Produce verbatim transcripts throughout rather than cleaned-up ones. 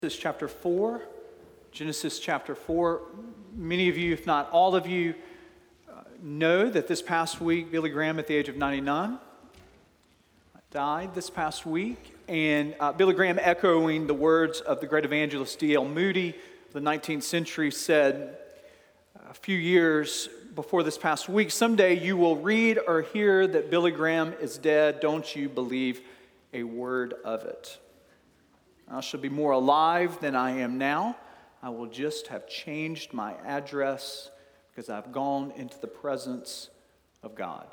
Genesis chapter four. Genesis chapter four. Many of you, if not all of you, uh, know that this past week, Billy Graham, at the age of ninety-nine, died this past week. And uh, Billy Graham, echoing the words of the great evangelist D L Moody of the nineteenth century, said a few years before this past week, "Someday you will read or hear that Billy Graham is dead. Don't you believe a word of it. I shall be more alive than I am now. I will just have changed my address because I've gone into the presence of God."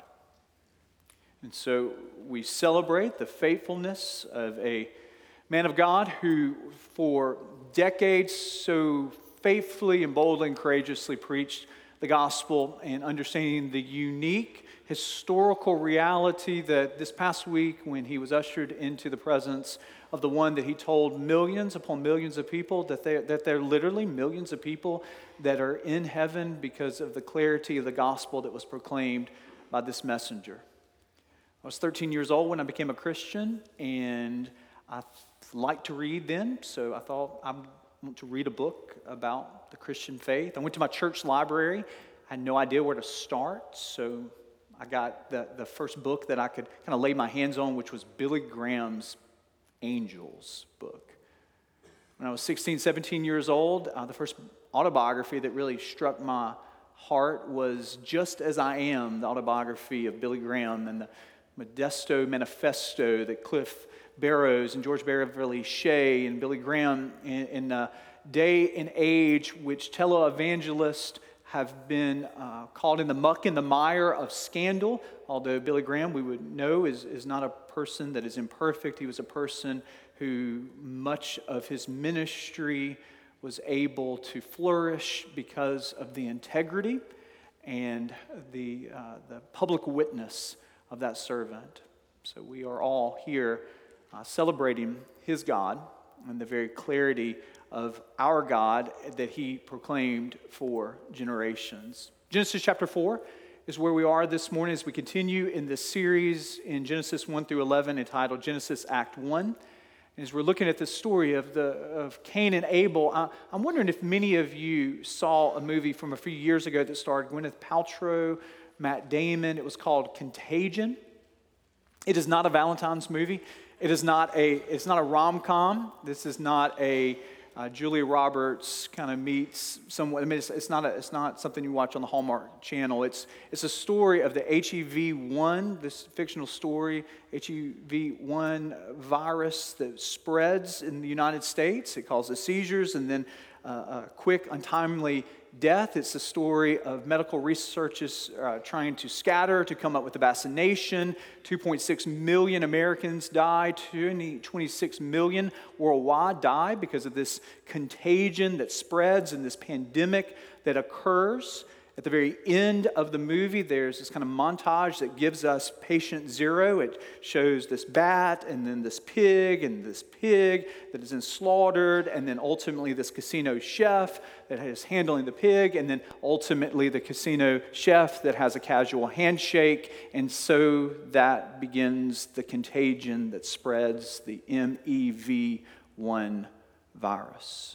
And so we celebrate the faithfulness of a man of God who for decades so faithfully and boldly and courageously preached the gospel and understanding the unique historical reality that this past week, when he was ushered into the presence of the one that he told millions upon millions of people that they that they're literally millions of people that are in heaven because of the clarity of the gospel that was proclaimed by this messenger. I was thirteen years old when I became a Christian, and I liked to read then, so I thought I want to read a book about the Christian faith. I went to my church library. I had no idea where to start, so I got the, the first book that I could kind of lay my hands on, which was Billy Graham's Angels book. When I was sixteen, seventeen years old, uh, the first autobiography that really struck my heart was Just As I Am, the autobiography of Billy Graham, and the Modesto Manifesto that Cliff Barrows and George Beverly Shea and Billy Graham in, in a day and age which televangelists have been uh, caught in the muck and the mire of scandal. Although Billy Graham, we would know, is, is not a person that is imperfect. He was a person who much of his ministry was able to flourish because of the integrity and the, uh, the public witness of that servant. So we are all here uh, celebrating his God and the very clarity of our God that he proclaimed for generations. Genesis chapter four is where we are this morning as we continue in this series in Genesis one through eleven entitled Genesis Act one. And as we're looking at the story of the of Cain and Abel, I, I'm wondering if many of you saw a movie from a few years ago that starred Gwyneth Paltrow, Matt Damon. It was called Contagion. It is not a Valentine's movie. It is not a it's not a rom-com. This is not a Uh, Julia Roberts kind of meets someone. I mean, it's, it's not a, it's not something you watch on the Hallmark Channel. It's it's a story of the H E V one, this fictional story, H E V one virus that spreads in the United States. It causes seizures and then uh, a quick, untimely death. It's the story of medical researchers uh, trying to scatter to come up with a vaccination. two point six million Americans die. twenty-six million worldwide die because of this contagion that spreads and this pandemic that occurs. At the very end of the movie, there's this kind of montage that gives us patient zero. It shows this bat and then this pig and this pig that is then slaughtered, and then ultimately this casino chef that is handling the pig, and then ultimately the casino chef that has a casual handshake. And so that begins the contagion that spreads the M E V one virus.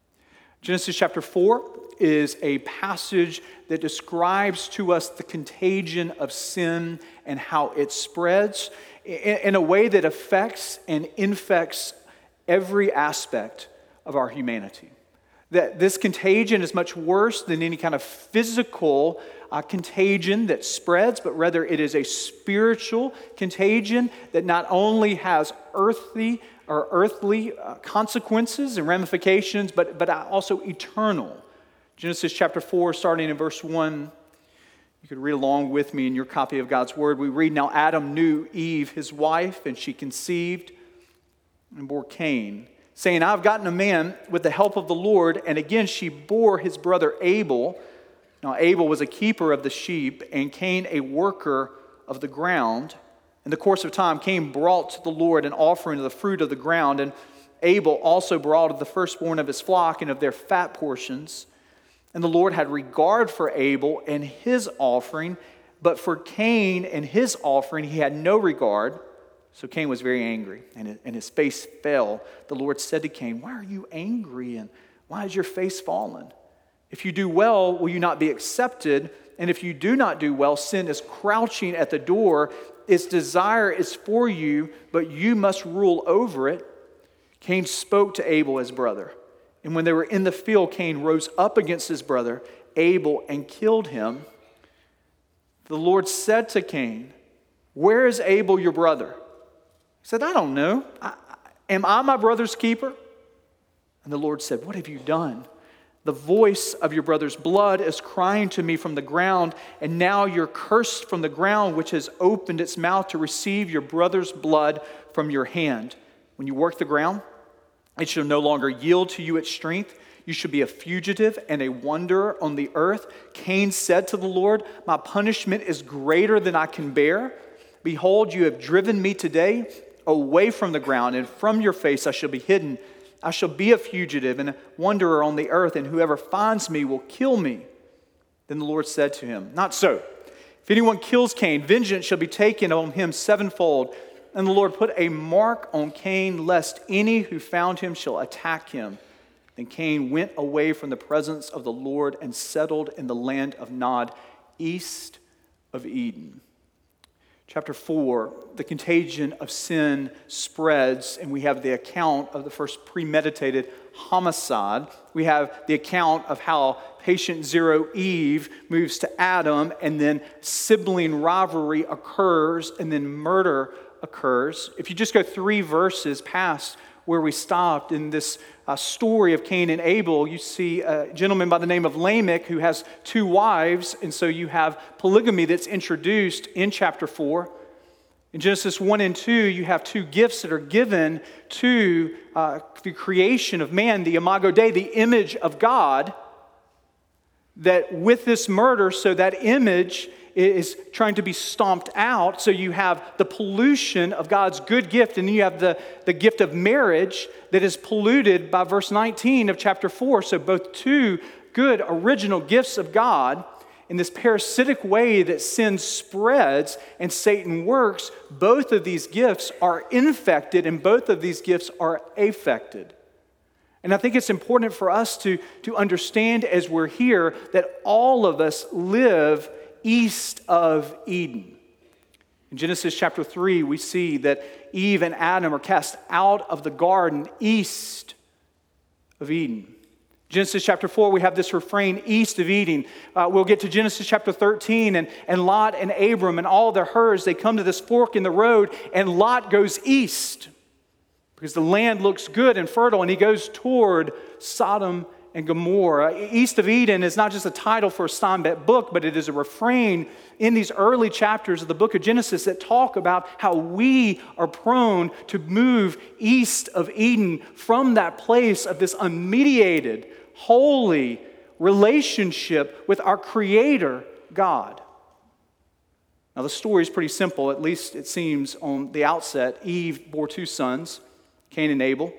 Genesis chapter four is a passage that describes to us the contagion of sin and how it spreads in a way that affects and infects every aspect of our humanity. That this contagion is much worse than any kind of physical uh, contagion that spreads, but rather it is a spiritual contagion that not only has earthly or earthly uh, consequences and ramifications, but, but also eternal. Genesis chapter four, starting in verse one, you could read along with me in your copy of God's Word. We read, "Now Adam knew Eve, his wife, and she conceived and bore Cain, saying, I've gotten a man with the help of the Lord. And again she bore his brother Abel. Now Abel was a keeper of the sheep, and Cain a worker of the ground. In the course of time, Cain brought to the Lord an offering of the fruit of the ground, and Abel also brought of the firstborn of his flock and of their fat portions. And the Lord had regard for Abel and his offering, but for Cain and his offering he had no regard. So Cain was very angry, and and his face fell. The Lord said to Cain, "Why are you angry, and why is your face fallen? If you do well, will you not be accepted? And if you do not do well, sin is crouching at the door. Its desire is for you, but you must rule over it." Cain spoke to Abel, his brother. And when they were in the field, Cain rose up against his brother Abel and killed him. The Lord said to Cain, "Where is Abel, your brother?" He said, "I don't know. I, am I my brother's keeper?" And the Lord said, "What have you done? The voice of your brother's blood is crying to me from the ground, and now you're cursed from the ground, which has opened its mouth to receive your brother's blood from your hand. When you work the ground, it shall no longer yield to you its strength. You should be a fugitive and a wanderer on the earth." Cain said to the Lord, "My punishment is greater than I can bear. Behold, you have driven me today away from the ground, and from your face I shall be hidden. I shall be a fugitive and a wanderer on the earth, and whoever finds me will kill me." Then the Lord said to him, "Not so. If anyone kills Cain, vengeance shall be taken on him sevenfold." And the Lord put a mark on Cain, lest any who found him shall attack him. Then Cain went away from the presence of the Lord and settled in the land of Nod, east of Eden. Chapter four, the contagion of sin spreads, and we have the account of the first premeditated homicide. We have the account of how patient zero Eve moves to Adam, and then sibling rivalry occurs, and then murder occurs. If you just go three verses past where we stopped in this uh, story of Cain and Abel, you see a gentleman by the name of Lamech who has two wives, and so you have polygamy that's introduced in chapter four. In Genesis one and two, you have two gifts that are given to uh, the creation of man, the Imago Dei, the image of God, that with this murder, so that image is trying to be stomped out. So you have the pollution of God's good gift, and then you have the, the gift of marriage that is polluted by verse nineteen of chapter four. So both two good original gifts of God, in this parasitic way that sin spreads and Satan works, both of these gifts are infected and both of these gifts are affected. And I think it's important for us to, to understand as we're here that all of us live east of Eden. In Genesis chapter three, we see that Eve and Adam are cast out of the garden east of Eden. Genesis chapter four, we have this refrain, east of Eden. Uh, we'll get to Genesis chapter thirteen, and, and Lot and Abram and all their herds, they come to this fork in the road, and Lot goes east because the land looks good and fertile, and he goes toward Sodom and Gomorrah. East of Eden is not just a title for a Steinbeck book, but it is a refrain in these early chapters of the book of Genesis that talk about how we are prone to move east of Eden from that place of this unmediated, holy relationship with our Creator, God. Now the story is pretty simple, at least it seems on the outset. Eve bore two sons, Cain and Abel.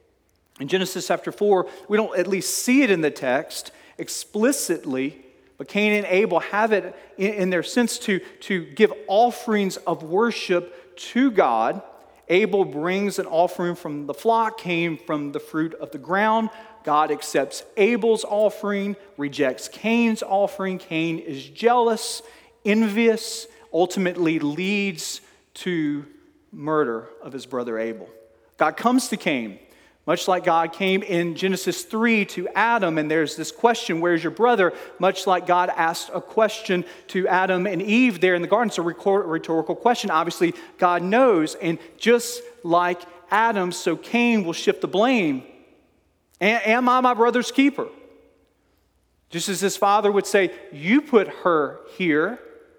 In Genesis chapter four, we don't at least see it in the text explicitly, but Cain and Abel have it in, in their sense to, to give offerings of worship to God. Abel brings an offering from the flock, Cain from the fruit of the ground. God accepts Abel's offering, rejects Cain's offering. Cain is jealous, envious, ultimately leads to murder of his brother Abel. God comes to Cain, much like God came in Genesis three to Adam, and there's this question, where's your brother? Much like God asked a question to Adam and Eve there in the garden. It's a rhetorical question. Obviously, God knows, and just like Adam, so Cain will shift the blame. Am I my brother's keeper? Just as his father would say, you put her here.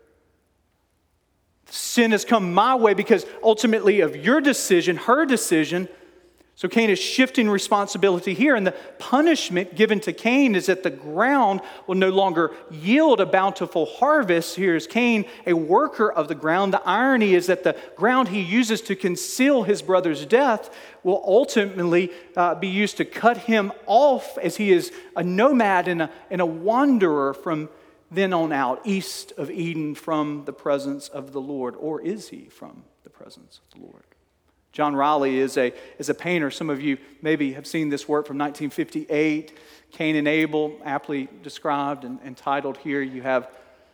Sin has come my way because ultimately of your decision, her decision. So Cain is shifting responsibility here, and the punishment given to Cain is that the ground will no longer yield a bountiful harvest. Here is Cain, a worker of the ground. The irony is that the ground he uses to conceal his brother's death will ultimately uh, be used to cut him off as he is a nomad and a, and a wanderer from then on out, east of Eden from the presence of the Lord. Or is he from the presence of the Lord. John Riley is a, is a painter. Some of you maybe have seen this work from nineteen fifty-eight, Cain and Abel, aptly described and, and titled here. You have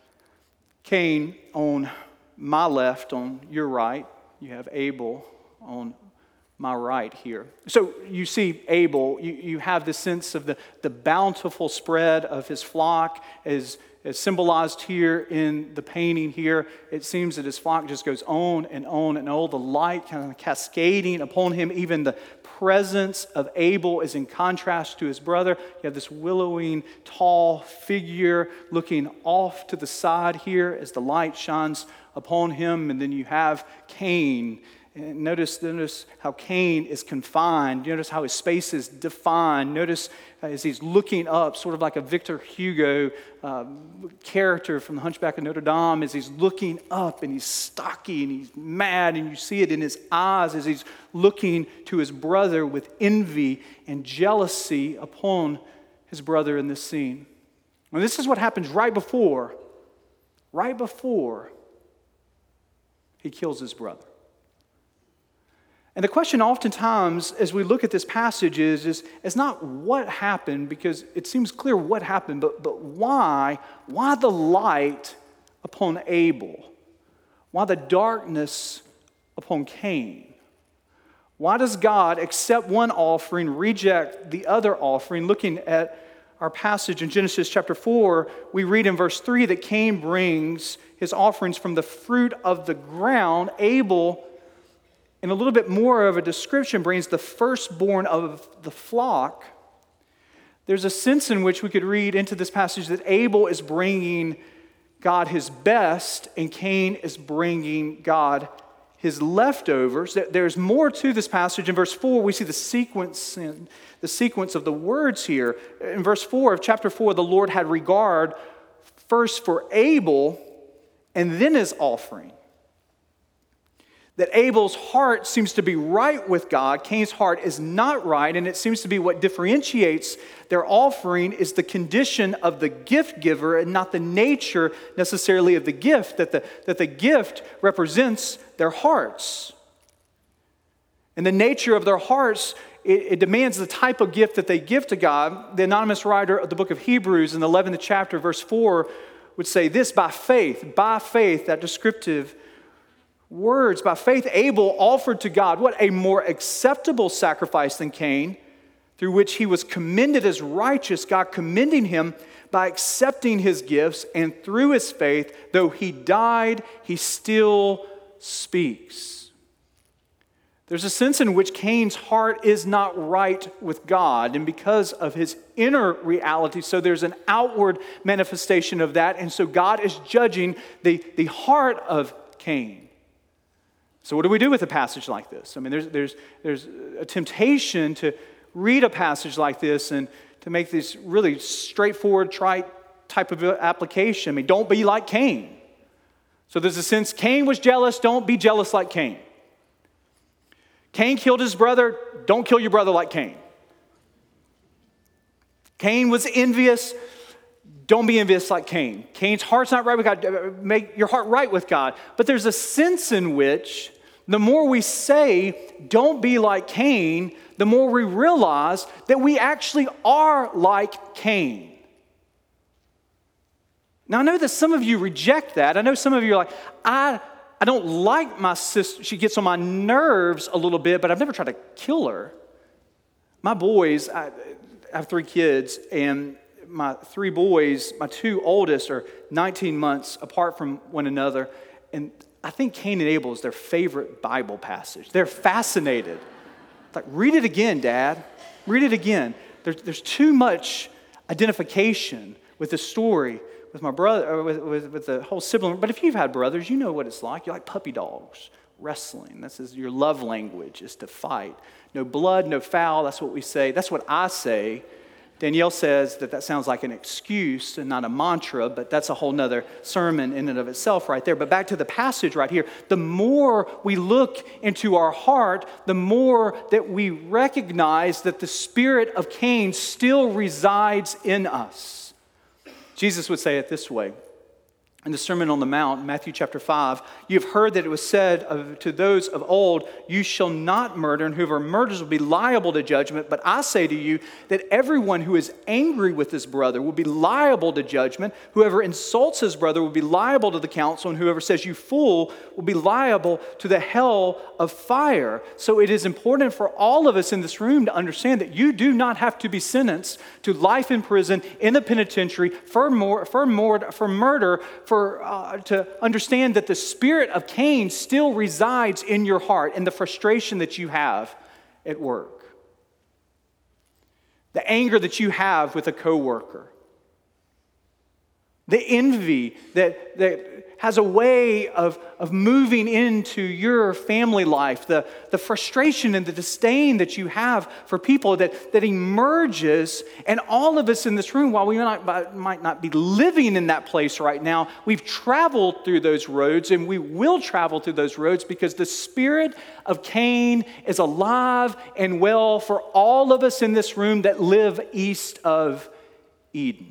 Cain on my left, on your right. You have Abel on my right here. So you see Abel, you, you have the sense of the, the bountiful spread of his flock as, as symbolized here in the painting here. It seems that his flock just goes on and on and on. The light kind of cascading upon him. Even the presence of Abel is in contrast to his brother. You have this willowing, tall figure looking off to the side here as the light shines upon him. And then you have Cain. And notice, notice how Cain is confined. Notice how his space is defined. Notice as he's looking up, sort of like a Victor Hugo uh, character from The Hunchback of Notre Dame, as he's looking up and he's stocky and he's mad, and you see it in his eyes as he's looking to his brother with envy and jealousy upon his brother in this scene. And this is what happens right before, right before he kills his brother. And the question oftentimes as we look at this passage is, is, is not what happened, because it seems clear what happened, but, but why? Why the light upon Abel? Why the darkness upon Cain? Why does God accept one offering, reject the other offering? Looking at our passage in Genesis chapter four, we read in verse three that Cain brings his offerings from the fruit of the ground. Abel, and a little bit more of a description, brings the firstborn of the flock. There's a sense in which we could read into this passage that Abel is bringing God his best and Cain is bringing God his leftovers. There's more to this passage. In verse four, we see the sequence, the sequence of the words here. In verse four of chapter four, the Lord had regard first for Abel and then his offering. That Abel's heart seems to be right with God, Cain's heart is not right, and it seems to be what differentiates their offering is the condition of the gift giver and not the nature necessarily of the gift, that the, that the gift represents their hearts. And the nature of their hearts, it, it demands the type of gift that they give to God. The anonymous writer of the book of Hebrews in the eleventh chapter, verse four, would say this: by faith, by faith, that descriptive words, by faith Abel offered to God what? A more acceptable sacrifice than Cain, through which he was commended as righteous, God commending him by accepting his gifts, and through his faith, though he died, he still speaks. There's a sense in which Cain's heart is not right with God, and because of his inner reality, so there's an outward manifestation of that, and so God is judging the, the heart of Cain. So what do we do with a passage like this? I mean, there's, there's, there's a temptation to read a passage like this and to make this really straightforward, trite type of application. I mean, don't be like Cain. So there's a sense, Cain was jealous, don't be jealous like Cain. Cain killed his brother, don't kill your brother like Cain. Cain was envious, don't be envious like Cain. Cain's heart's not right with God. Make your heart right with God. But there's a sense in which the more we say, don't be like Cain, the more we realize that we actually are like Cain. Now, I know that some of you reject that. I know some of you are like, I, I don't like my sister. She gets on my nerves a little bit, but I've never tried to kill her. My boys, I, I have three kids, and my three boys, my two oldest, are nineteen months apart from one another. And I think Cain and Abel is their favorite Bible passage. They're fascinated. Like, read it again, Dad. Read it again. There's, there's too much identification with the story, with my brother, or with, with, with the whole sibling. But if you've had brothers, you know what it's like. You're like puppy dogs, wrestling. This is your love language, is to fight. No blood, no foul. That's what we say. That's what I say. Danielle says that that sounds like an excuse and not a mantra, but that's a whole nother sermon in and of itself right there. But back to the passage right here, the more we look into our heart, the more that we recognize that the spirit of Cain still resides in us. Jesus would say it this way. in the Sermon on the Mount, Matthew chapter five, you have heard that it was said of, to those of old, you shall not murder, and whoever murders will be liable to judgment. But I say to you that everyone who is angry with his brother will be liable to judgment. Whoever insults his brother will be liable to the council, and whoever says you fool will be liable to the hell of fire. So it is important for all of us in this room to understand that you do not have to be sentenced to life in prison, in the penitentiary, for, more, for, more, for murder, for For, uh, to understand that the spirit of Cain still resides in your heart and the frustration that you have at work. The anger that you have with a coworker. The envy that, that has a way of, of moving into your family life. The, the frustration and the disdain that you have for people that, that emerges. And all of us in this room, while we might, might not be living in that place right now, we've traveled through those roads, and we will travel through those roads because the spirit of Cain is alive and well for all of us in this room that live east of Eden.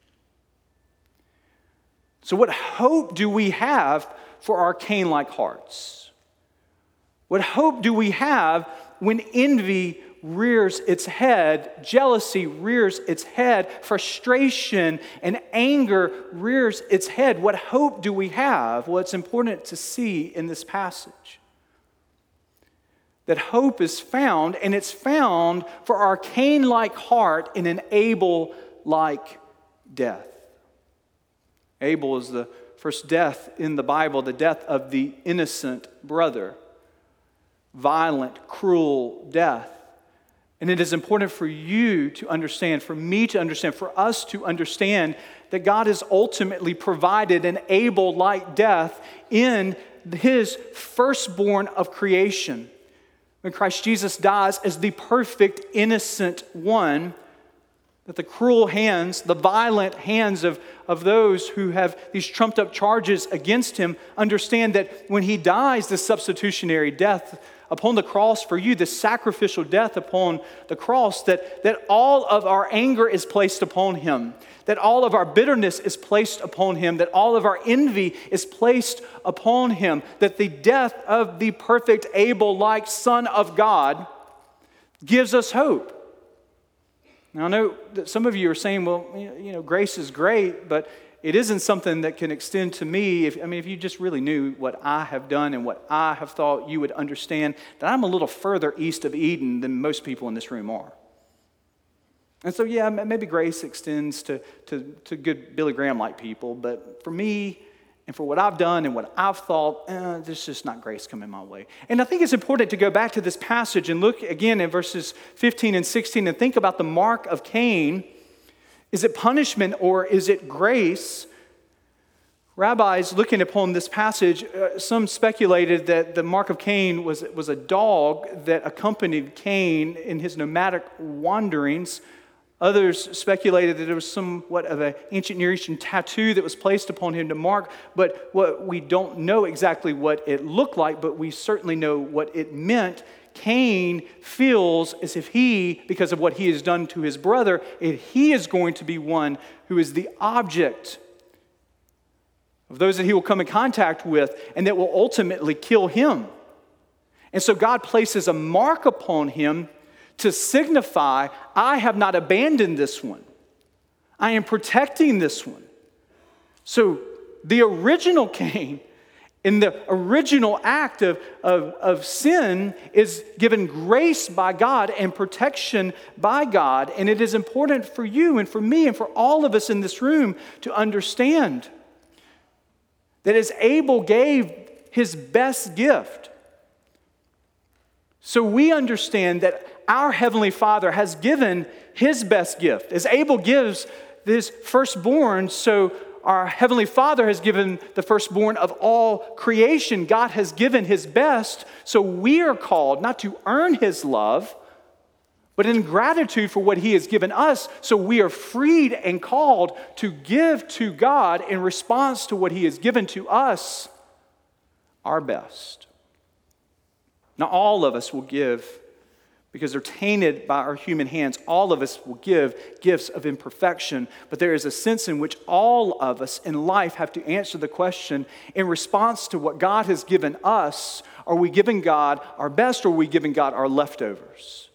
So what hope do we have for our Cain-like hearts? What hope do we have when envy rears its head, jealousy rears its head, frustration and anger rears its head? What hope do we have? Well, it's important to see in this passage that hope is found, and it's found for our Cain-like heart in an Abel-like death. Abel is the first death in the Bible, the death of the innocent brother. Violent, cruel death. And it is important for you to understand, for me to understand, for us to understand that God has ultimately provided an Abel-like death in his firstborn of creation. When Christ Jesus dies as the perfect, innocent one, that the cruel hands, the violent hands of, of those who have these trumped up charges against him understand that when he dies, the substitutionary death upon the cross for you, the sacrificial death upon the cross, that, that all of our anger is placed upon him, that all of our bitterness is placed upon him, that all of our envy is placed upon him, that the death of the perfect Abel-like Son of God gives us hope. Now, I know that some of you are saying, well, you know, grace is great, but it isn't something that can extend to me. If, I mean, if you just really knew what I have done and what I have thought, you would understand that I'm a little further east of Eden than most people in this room are. And so, yeah, maybe grace extends to, to, to good Billy Graham-like people, but for me, and for what I've done and what I've thought, eh, there's just not grace coming my way. And I think it's important to go back to this passage and look again in verses fifteen and sixteen and think about the mark of Cain. Is it punishment or is it grace? Rabbis looking upon this passage, uh, some speculated that the mark of Cain was, was a dog that accompanied Cain in his nomadic wanderings. Others speculated that it was somewhat of an ancient Near Eastern tattoo that was placed upon him to mark, but what we don't know exactly what it looked like, but we certainly know what it meant. Cain feels as if he, because of what he has done to his brother, he is going to be one who is the object of those that he will come in contact with and that will ultimately kill him. And so God places a mark upon him to signify, I have not abandoned this one. I am protecting this one. So the original Cain, in the original act of, of, of sin, is given grace by God and protection by God. And it is important for you and for me and for all of us in this room to understand that as Abel gave his best gift, so we understand that our Heavenly Father has given his best gift. As Abel gives his firstborn, so our Heavenly Father has given the firstborn of all creation. God has given his best, so we are called not to earn his love, but in gratitude for what he has given us, so we are freed and called to give to God in response to what he has given to us our best. Now, all of us will give because they're tainted by our human hands. All of us will give gifts of imperfection, but there is a sense in which all of us in life have to answer the question, in response to what God has given us, are we giving God our best, or are we giving God our leftovers?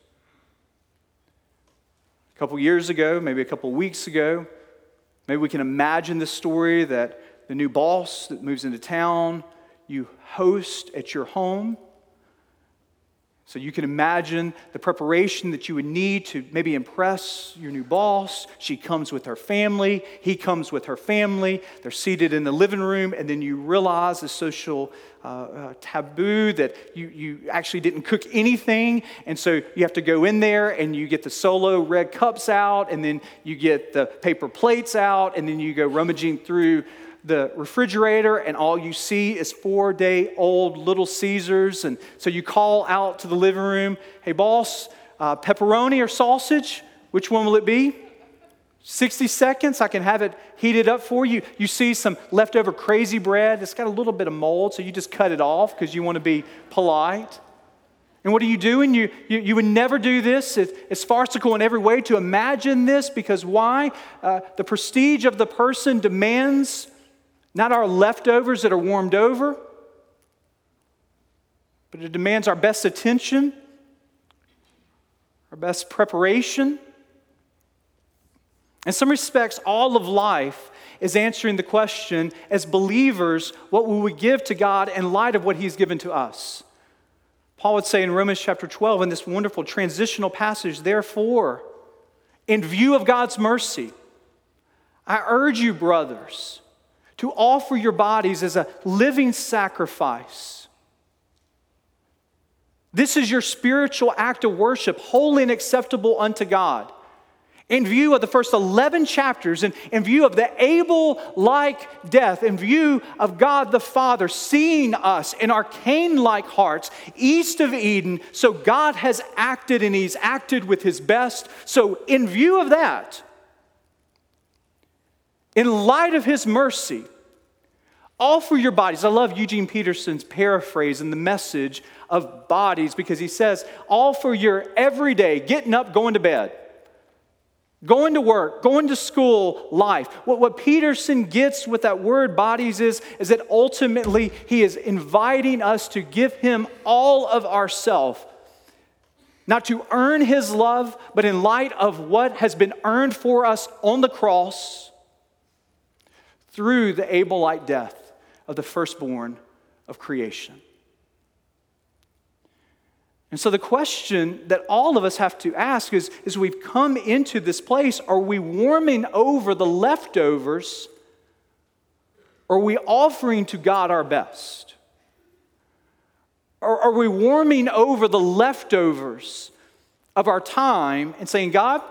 A couple years ago, maybe a couple weeks ago, maybe we can imagine the story that the new boss that moves into town, you host at your home. So you can imagine the preparation that you would need to maybe impress your new boss. She comes with her family. He comes with her family. They're seated in the living room, and then you realize the social uh, uh, taboo that you, you actually didn't cook anything, and so you have to go in there, and you get the Solo red cups out, and then you get the paper plates out, and then you go rummaging through the refrigerator, and all you see is four-day-old Little Caesars. And so you call out to the living room, hey, boss, uh, pepperoni or sausage? Which one will it be? sixty seconds, I can have it heated up for you. You see some leftover crazy bread. It's got a little bit of mold, so you just cut it off because you want to be polite. And what are you doing? You, you, you would never do this. It, it's farcical in every way to imagine this, because why? Uh, the prestige of the person demands not our leftovers that are warmed over, but it demands our best attention, our best preparation. In some respects, all of life is answering the question, as believers, what will we give to God in light of what He's given to us? Paul would say in Romans chapter twelve, in this wonderful transitional passage, therefore, in view of God's mercy, I urge you, brothers, to offer your bodies as a living sacrifice. This is your spiritual act of worship, holy and acceptable unto God. In view of the first eleven chapters, and in view of the Abel-like death, in view of God the Father seeing us in our Cain-like hearts east of Eden, so God has acted, and He's acted with His best. So in view of that, in light of His mercy, offer your bodies. I love Eugene Peterson's paraphrase in The Message of bodies, because he says, offer your everyday, getting up, going to bed, going to work, going to school life. What, what Peterson gets with that word bodies is, is that ultimately he is inviting us to give Him all of ourself. Not to earn His love, but in light of what has been earned for us on the cross through the Abel-like death of the firstborn of creation. And so the question that all of us have to ask is, as we've come into this place, are we warming over the leftovers, or are we offering to God our best? Or are we warming over the leftovers of our time and saying, God,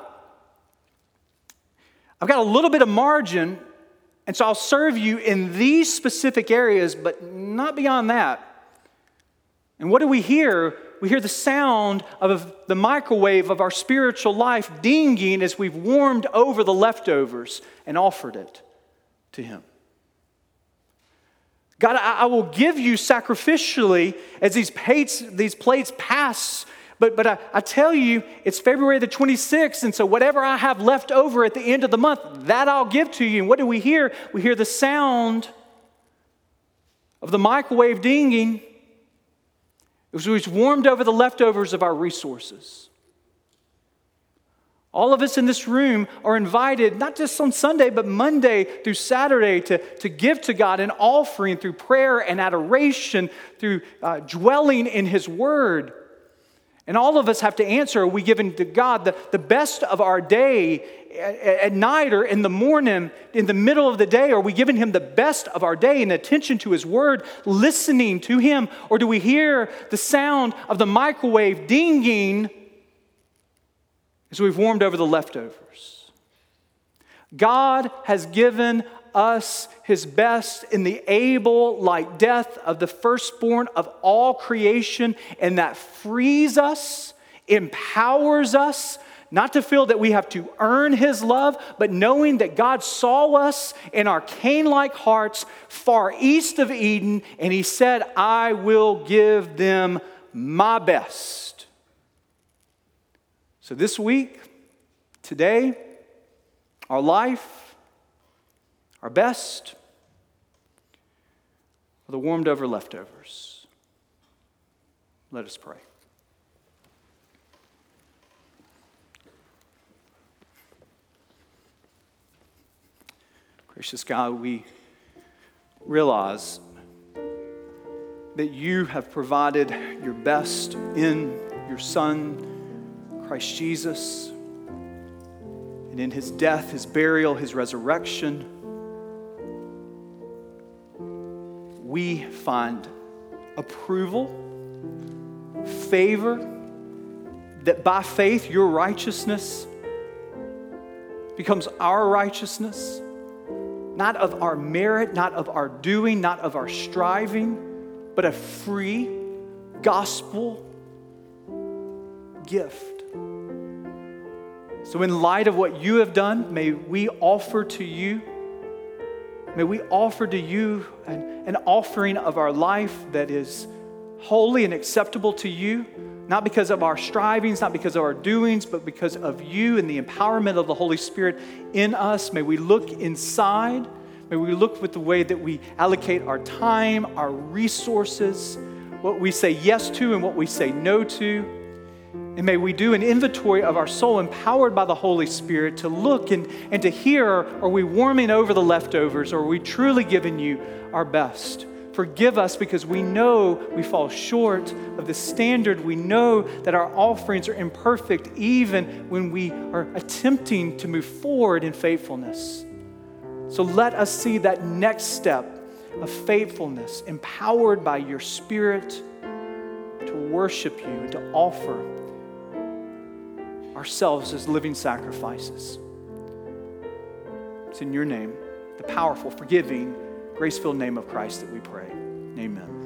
I've got a little bit of margin, and so I'll serve you in these specific areas, but not beyond that. And what do we hear? We hear the sound of the microwave of our spiritual life dinging as we've warmed over the leftovers and offered it to Him. God, I, I will give you sacrificially as these plates, these plates pass. But, but I, I tell you, it's February the twenty-sixth, and so whatever I have left over at the end of the month, that I'll give to you. And what do we hear? We hear the sound of the microwave dinging as we've warmed over the leftovers of our resources. All of us in this room are invited, not just on Sunday, but Monday through Saturday, to, to give to God an offering through prayer and adoration, through uh, dwelling in His Word. And all of us have to answer, are we giving to God the, the best of our day at, at night or in the morning, in the middle of the day? Are we giving Him the best of our day and attention to His Word, listening to Him? Or do we hear the sound of the microwave dinging as we've warmed over the leftovers? God has given us His best in the Abel-like death of the firstborn of all creation, and that frees us, empowers us, not to feel that we have to earn His love, but knowing that God saw us in our Cain-like hearts far east of Eden, and He said, I will give them my best. So this week, today, our life, our best, are the warmed over leftovers. Let us pray. Gracious God, we realize that you have provided your best in your Son, Christ Jesus, and in his death, his burial, his resurrection. We find approval, favor, that by faith your righteousness becomes our righteousness. Not of our merit, not of our doing, not of our striving, but a free gospel gift. So in light of what you have done, may we offer to you, may we offer to you an, an offering of our life that is holy and acceptable to you, not because of our strivings, not because of our doings, but because of you and the empowerment of the Holy Spirit in us. May we look inside. May we look with the way that we allocate our time, our resources, what we say yes to and what we say no to. And may we do an inventory of our soul empowered by the Holy Spirit to look and, and to hear, are we warming over the leftovers, or are we truly giving you our best? Forgive us because we know we fall short of the standard. We know that our offerings are imperfect even when we are attempting to move forward in faithfulness. So let us see that next step of faithfulness, empowered by your Spirit to worship you and to offer ourselves as living sacrifices. It's in your name, the powerful, forgiving, grace-filled name of Christ, that we pray. Amen.